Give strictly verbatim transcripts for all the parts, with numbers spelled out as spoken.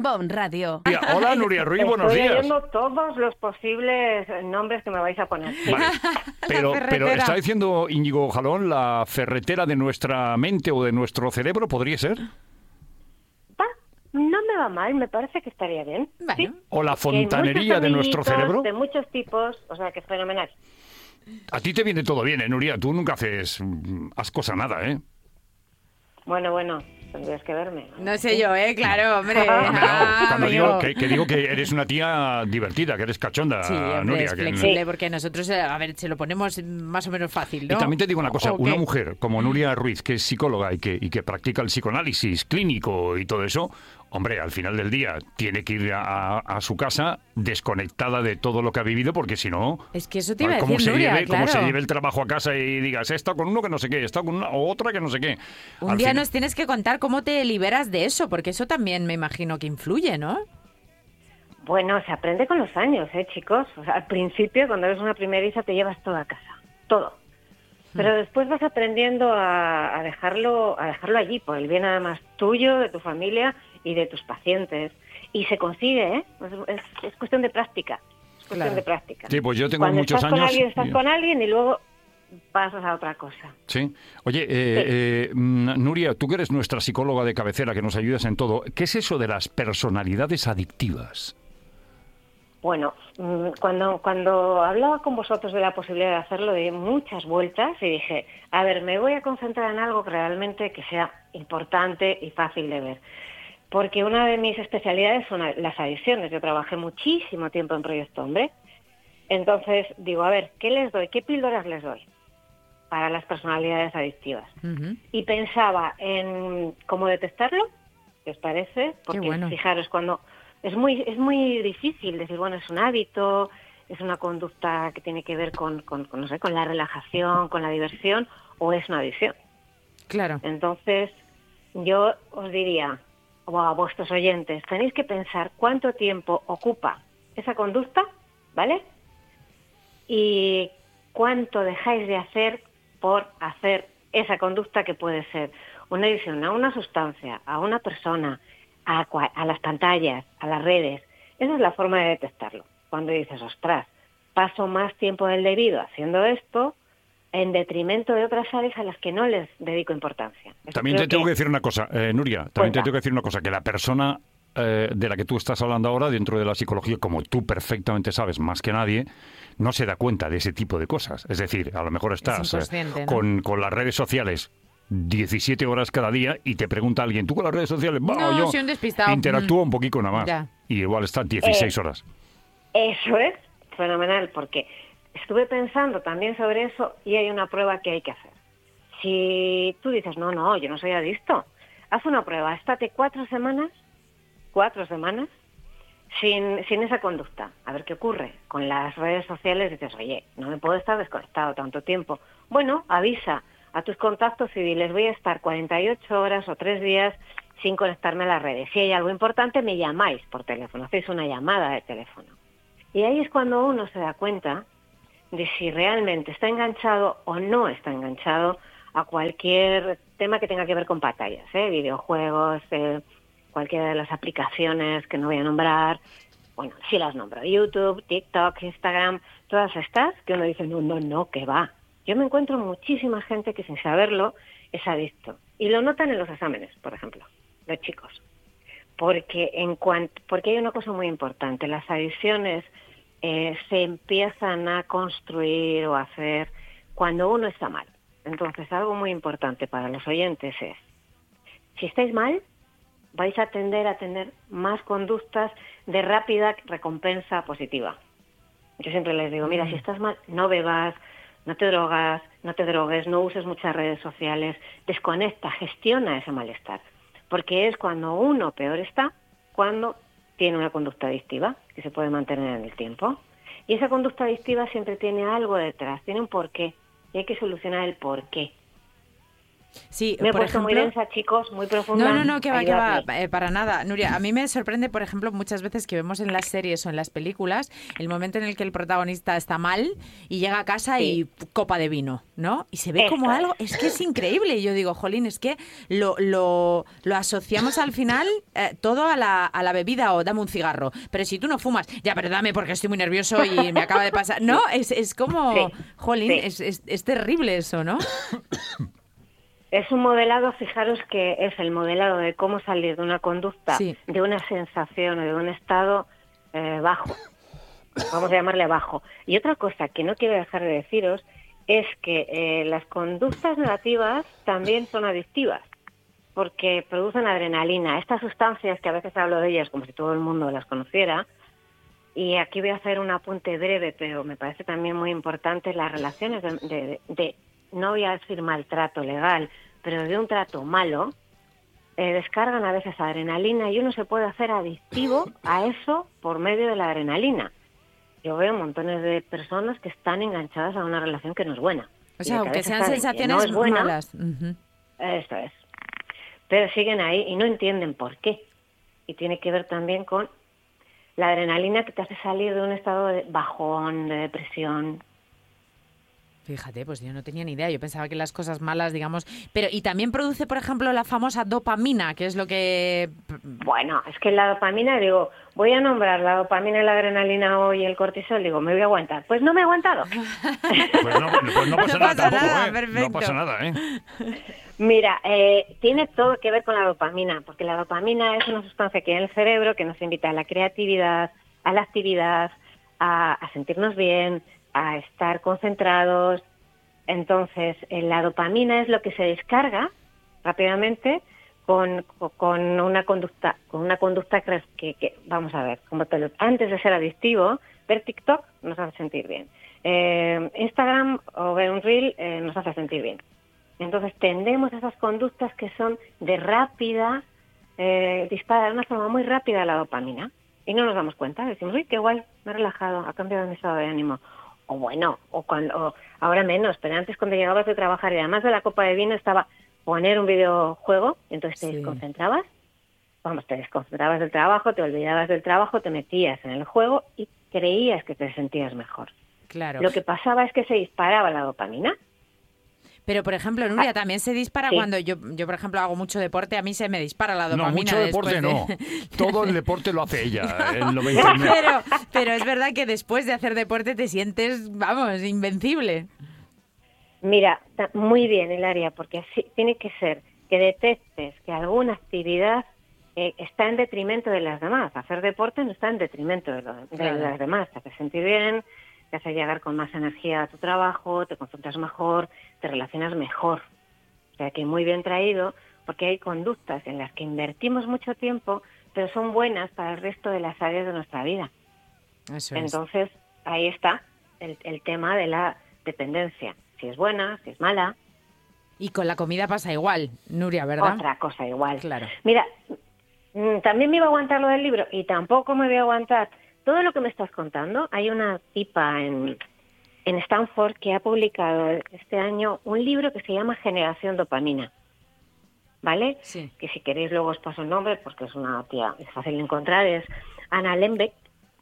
Bon Radio. Hola, Nuria Ruiz, buenos Estoy días. oyendo todos los posibles nombres que me vais a poner. Vale. Pero, La pero ferretera. está diciendo Íñigo Jalón, la ferretera de nuestra mente o de nuestro cerebro, ¿podría ser? Va, no me va mal, me parece que estaría bien. Bueno. Sí. ¿O la Que hay fontanería muchos de nuestro amiguitos cerebro? De muchos tipos, o sea, que es fenomenal. A ti te viene todo bien, ¿eh, Nuria? Tú nunca haces mm, ascos a nada, ¿eh? Bueno, bueno, tendrías que verme. No sé yo, ¿eh? Claro, hombre. Hombre, no, Ah, cuando amigo. digo que, que digo que eres una tía divertida, que eres cachonda, Sí, hombre, Nuria. es que- flexible, porque nosotros, eh, a ver, se lo ponemos más o menos fácil, ¿no? Y también te digo una cosa, ¿O una qué? mujer como Nuria Ruiz, que es psicóloga y que, y que practica el psicoanálisis clínico y todo eso, hombre, al final del día tiene que ir a, a su casa desconectada de todo lo que ha vivido, porque si no, Es que eso te iba a ¿cómo, decir, se Nuria, lleve, cómo se claro. lleve el trabajo a casa y digas, he estado con uno que no sé qué, he estado con una o otra que no sé qué? Un Al día fin- nos tienes que contar cómo te liberas de eso, porque eso también me imagino que influye, ¿no? Bueno, se aprende con los años, ¿eh, chicos? O sea, al principio, cuando eres una primeriza, te llevas todo a casa, todo. Pero después vas aprendiendo a, a dejarlo a dejarlo allí, por el bien además tuyo, de tu familia y de tus pacientes. Y se consigue, ¿eh? Es, es- es cuestión de práctica. Es cuestión Claro. de práctica. Sí, pues yo tengo Cuando muchos estás años... con alguien, estás y- con alguien y luego pasas a otra cosa. Sí. Oye, eh, eh, mm, Nuria, tú que eres nuestra psicóloga de cabecera, que nos ayudas en todo, ¿qué es eso de las personalidades adictivas? Bueno, mm, cuando, cuando hablaba con vosotros de la posibilidad de hacerlo, di muchas vueltas y dije, a ver, me voy a concentrar en algo que realmente que sea importante y fácil de ver. Porque una de mis especialidades son las adicciones. Yo trabajé muchísimo tiempo en Proyecto Hombre. Entonces digo, a ver, ¿qué les doy? ¿Qué píldoras les doy para las personalidades adictivas? Ujú. Y pensaba en cómo detectarlo, ¿qué os parece? Porque bueno. fijaros, cuando es muy es muy difícil decir, bueno, es un hábito, es una conducta que tiene que ver con, con, con, no sé, con la relajación, con la diversión, o es una adicción. Claro. Entonces, yo os diría, o a vuestros oyentes, tenéis que pensar cuánto tiempo ocupa esa conducta, ¿vale? Y cuánto dejáis de hacer por hacer esa conducta que puede ser una adicción a una sustancia, a una persona, a, cua- a las pantallas, a las redes. Esa es la forma de detectarlo. Cuando dices, ostras, paso más tiempo del debido haciendo esto en detrimento de otras áreas a las que no les dedico importancia. Eso También te creo tengo que decir una cosa, eh, Nuria, también Cuenta. te tengo que decir una cosa, que la persona eh, de la que tú estás hablando ahora dentro de la psicología, como tú perfectamente sabes más que nadie, no se da cuenta de ese tipo de cosas. Es decir, a lo mejor estás eh, inconsciente, ¿no? con, con las redes sociales diecisiete horas cada día y te pregunta alguien, ¿tú con las redes sociales? Bah, No, yo soy un despistado. interactúo Mm. un poquito nada más. Ya. Y igual estás dieciséis horas. Eso es fenomenal, porque estuve pensando también sobre eso y hay una prueba que hay que hacer. Si tú dices, no, no, yo no soy adicto, haz una prueba, estate cuatro semanas, cuatro semanas, sin, sin esa conducta. A ver qué ocurre. Con las redes sociales dices, oye, no me puedo estar desconectado tanto tiempo. Bueno, avisa a tus contactos y diles, voy a estar cuarenta y ocho horas o tres días sin conectarme a las redes. Si hay algo importante, me llamáis por teléfono, hacéis una llamada de teléfono. Y ahí es cuando uno se da cuenta de si realmente está enganchado o no está enganchado a cualquier tema que tenga que ver con pantallas, ¿eh? Videojuegos, eh, cualquiera de las aplicaciones que no voy a nombrar. Bueno, sí las nombro, YouTube, TikTok, Instagram, todas estas que uno dice, no, no, no, que va. Yo me encuentro muchísima gente que sin saberlo es adicto. Y lo notan en los exámenes, por ejemplo, los chicos. Porque en cuanto, porque hay una cosa muy importante, las adicciones eh, se empiezan a construir o a hacer cuando uno está mal. Entonces, algo muy importante para los oyentes es, si estáis mal, vais a tender a tener más conductas de rápida recompensa positiva. Yo siempre les digo, mira, si estás mal, no bebas, no te drogas, no te drogues, no uses muchas redes sociales, desconecta, gestiona ese malestar. Porque es cuando uno peor está, cuando tiene una conducta adictiva, que se puede mantener en el tiempo. Y esa conducta adictiva siempre tiene algo detrás, tiene un porqué, y hay que solucionar el porqué. Sí, Me he por puesto ejemplo, muy densa, chicos, muy profunda. No, no, no, que va, que va, Ayudadme. eh, para nada. Nuria, a mí me sorprende, por ejemplo, muchas veces que vemos en las series o en las películas el momento en el que el protagonista está mal y llega a casa y Sí, copa de vino, ¿no? Y se ve como esto algo, es. es que es increíble. Y yo digo, jolín, es que lo, lo, lo asociamos al final eh, todo a la, a la bebida o dame un cigarro. Pero si tú no fumas, ya, pero dame porque estoy muy nervioso y me acaba de pasar. No, Sí, es, es como, sí, jolín, sí. es, es, es terrible eso, ¿no? Es un modelado, fijaros que es el modelado de cómo salir de una conducta, Sí. de una sensación o de un estado eh, bajo. Vamos a llamarle bajo. Y otra cosa que no quiero dejar de deciros es que eh, las conductas negativas también son adictivas, porque producen adrenalina. Estas sustancias, que a veces hablo de ellas como si todo el mundo las conociera, y aquí voy a hacer un apunte breve, pero me parece también muy importante, las relaciones de, de, de no voy a decir maltrato legal, pero de un trato malo, eh, descargan a veces adrenalina y uno se puede hacer adictivo a eso por medio de la adrenalina. Yo veo montones de personas que están enganchadas a una relación que no es buena. O Y sea, de aunque cabeza sean saben que no sensaciones es buena, malas. Ujú. eso es. Pero siguen ahí y no entienden por qué. Y tiene que ver también con la adrenalina que te hace salir de un estado de bajón, de depresión. Fíjate, pues yo no tenía ni idea. Yo pensaba que las cosas malas, digamos... Pero, y también produce, por ejemplo, la famosa dopamina, que es lo que... Bueno, es que la dopamina, digo, voy a nombrar la dopamina y la adrenalina hoy y el cortisol, digo, me voy a aguantar. Pues no me he aguantado. Pues no, pues no pasa No nada pasa tampoco, nada, ¿eh? perfecto. No pasa nada, ¿eh? Mira, eh, tiene todo que ver con la dopamina, porque la dopamina es una sustancia que hay en el cerebro que nos invita a la creatividad, a la actividad, a, a sentirnos bien, a estar concentrados. Entonces, eh, la dopamina es lo que se descarga rápidamente con, con una conducta, con una conducta que, que, que vamos a ver, como te lo, antes de ser adictivo, ver TikTok nos hace sentir bien. Eh, Instagram o ver un reel eh, nos hace sentir bien. Entonces tendemos a esas conductas que son de rápida, eh, dispara de una forma muy rápida la dopamina y no nos damos cuenta. Decimos, uy, qué guay, me he relajado, ha cambiado mi estado de ánimo. O bueno, o cuando o ahora menos, pero antes cuando llegabas de trabajar y además de la copa de vino estaba poner un videojuego, entonces te Sí. desconcentrabas, vamos, te desconcentrabas del trabajo, te olvidabas del trabajo, te metías en el juego y creías que te sentías mejor. Claro. Lo que pasaba es que se disparaba la dopamina. Pero, por ejemplo, Nuria, también se dispara Sí. cuando yo, yo, por ejemplo, hago mucho deporte, a mí se me dispara la No, dopamina mucho deporte después no. de... Todo el deporte lo hace ella, el noventa y nueve. pero, pero es verdad que después de hacer deporte te sientes, vamos, invencible. Mira, ta- muy bien, Hilaria, porque así tiene que ser que detectes que alguna actividad eh, está en detrimento de las demás. Hacer deporte no está en detrimento de, lo- de Claro. las demás. Te hace sentir bien, te hace llegar con más energía a tu trabajo, te concentras mejor, te relacionas mejor. O sea que muy bien traído, porque hay conductas en las que invertimos mucho tiempo, pero son buenas para el resto de las áreas de nuestra vida. Eso es. Entonces, ahí está el, el tema de la dependencia. Si es buena, si es mala, Y con la comida pasa igual, Nuria, ¿verdad? otra cosa igual. Claro. Mira, mm, también me iba a aguantar lo del libro y tampoco me voy a aguantar todo lo que me estás contando. Hay una tipa en, en Stanford que ha publicado este año un libro que se llama Generación Dopamina. ¿Vale? Sí. Que si queréis luego os paso el nombre porque es una tía, es fácil de encontrar, es Anna Lembeck.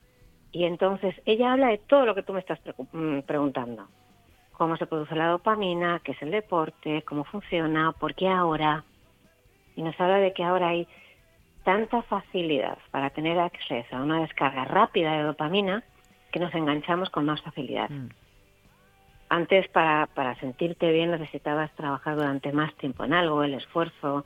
Y entonces ella habla de todo lo que tú me estás pre- mm, preguntando. Cómo se produce la dopamina, qué es el deporte, cómo funciona, por qué ahora. Y nos habla de que ahora hay tanta facilidad para tener acceso a una descarga rápida de dopamina que nos enganchamos con más facilidad. Mm. Antes, para, para sentirte bien, necesitabas trabajar durante más tiempo en algo, el esfuerzo,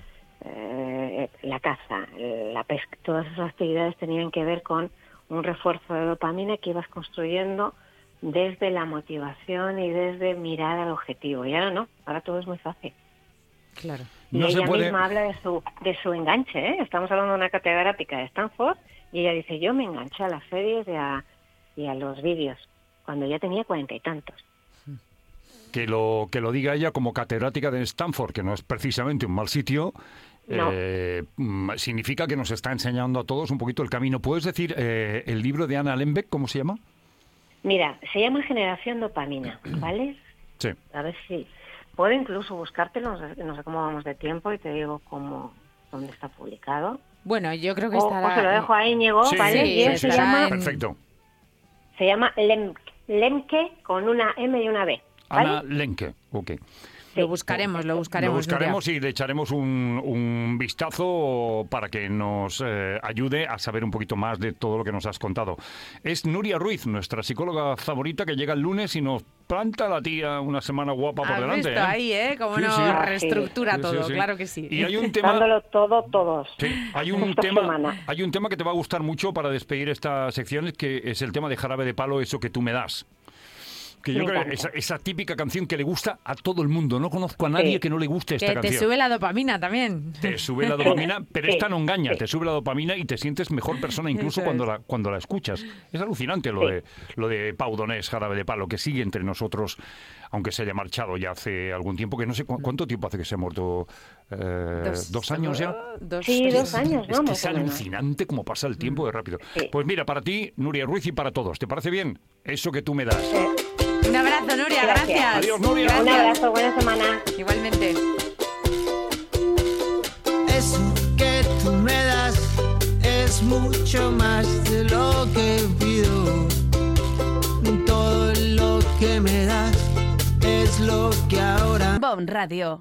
eh, la caza, la pesca. Todas esas actividades tenían que ver con un refuerzo de dopamina que ibas construyendo desde la motivación y desde mirar al objetivo. Y ahora no, ahora todo es muy fácil. Claro. Y No se ella puede- misma habla de su, de su enganche, ¿eh? Estamos hablando de una catedrática de Stanford y ella dice, yo me enganché a las series y a, y a los vídeos cuando ya tenía cuarenta y tantos. Que lo, que lo diga ella como catedrática de Stanford, que no es precisamente un mal sitio, No. eh, mm, significa que nos está enseñando a todos un poquito el camino. ¿Puedes decir eh, el libro de Anna Lembeck, cómo se llama? Mira, se llama Generación Dopamina, ¿vale? Sí. A ver si... Puedo incluso buscártelo, no sé, no sé cómo vamos de tiempo y te digo cómo, dónde está publicado. Bueno, yo creo que O, estará... o se lo dejo a Íñigo, Sí, ¿vale? sí, Y él sí, se sí, llama, en- Perfecto. se llama Lemke, Lemke con una M y una B, ¿vale? Ana Lenke, ok. Lo buscaremos, lo buscaremos. Lo buscaremos Nuria. y le echaremos un, un vistazo para que nos eh, ayude a saber un poquito más de todo lo que nos has contado. Es Nuria Ruiz, nuestra psicóloga favorita, que llega el lunes y nos planta la tía una semana guapa por ¿Has delante. visto ¿eh? ahí, eh? Cómo Sí, nos sí. reestructura Sí, sí, todo, sí. claro que sí. Y hay un tema... Dándolo todo, todos. Sí, hay un Esta tema, semana. hay un tema que te va a gustar mucho para despedir esta sección, que es el tema de Jarabe de Palo, eso que tú me das. Que yo Me creo que encanta. esa, esa típica canción que le gusta a todo el mundo. No conozco a nadie Sí. que no le guste esta Que te canción. sube la dopamina también. Te sube la dopamina, pero Sí, esta no engaña, sí. te sube la dopamina y te sientes mejor persona incluso Eso cuando es. la, cuando la escuchas. Es alucinante lo Sí. de lo de Pau Donés, Jarabe de Palo, que sigue entre nosotros, aunque se haya marchado ya hace algún tiempo, que no sé cu- cuánto tiempo hace que se ha muerto, eh, dos, años ya. Dos, Sí, tres. dos años, Es ¿no? que Más es o menos. alucinante cómo pasa el tiempo de rápido. Sí. Pues mira, para ti, Nuria Ruiz, y para todos, ¿te parece bien? Eso que tú me das. Eh, Un abrazo, Nuria, Gracias. gracias. Adiós, Nuria. Un Gracias. abrazo, buena semana. Igualmente. Eso que tú me das es mucho más de lo que pido. Todo lo que me das es lo que ahora... Bon Radio.